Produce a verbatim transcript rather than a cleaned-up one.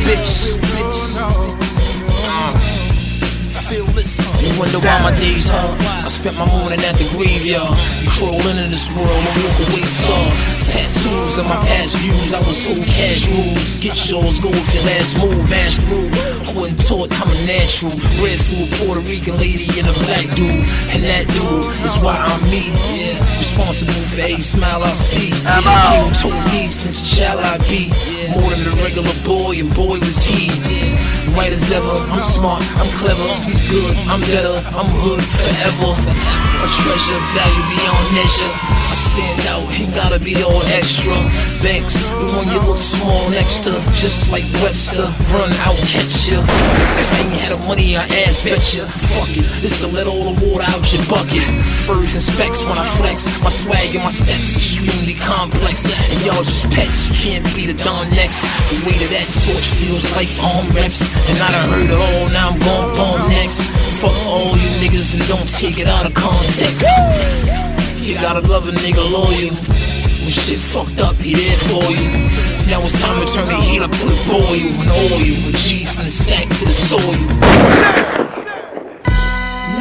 bitch. Uh, feel this. You wonder why my days hard. I spent my morning at the graveyard. You crawl into this world and walk away scarred. Tattoos of my past views. I was told cash rules. Get yours, go with your last move. Mash through. I wasn't taught I'm a natural. Read through a Puerto Rican lady and a black dude. And that dude is why I'm me. Yeah. Responsible for every smile I see. Yeah. He told me since a child I be more than a regular boy, and boy was he. Right as ever, I'm smart, I'm clever, he's good, I'm better, I'm hood forever. A treasure, value beyond measure. I stand out, ain't gotta be all extra. Banks, the one you look small next to, just like Webster. Run out, catch ya. If I ain't had the money, I ass bet ya. Fuck it, this'll let all the water out your bucket. Furs and specs when I flex. My swag and my steps extremely complex. And y'all just pets, you can't be the Don next. The weight of that torch feels like arm reps. And I done heard it all, now I'm gon' bomb next. Fuck all you niggas and don't take it out of context. You gotta love a nigga loyal. When shit fucked up, he there for you. Now it's time to turn the heat up to the boil and oil. A G from the sack to the soil.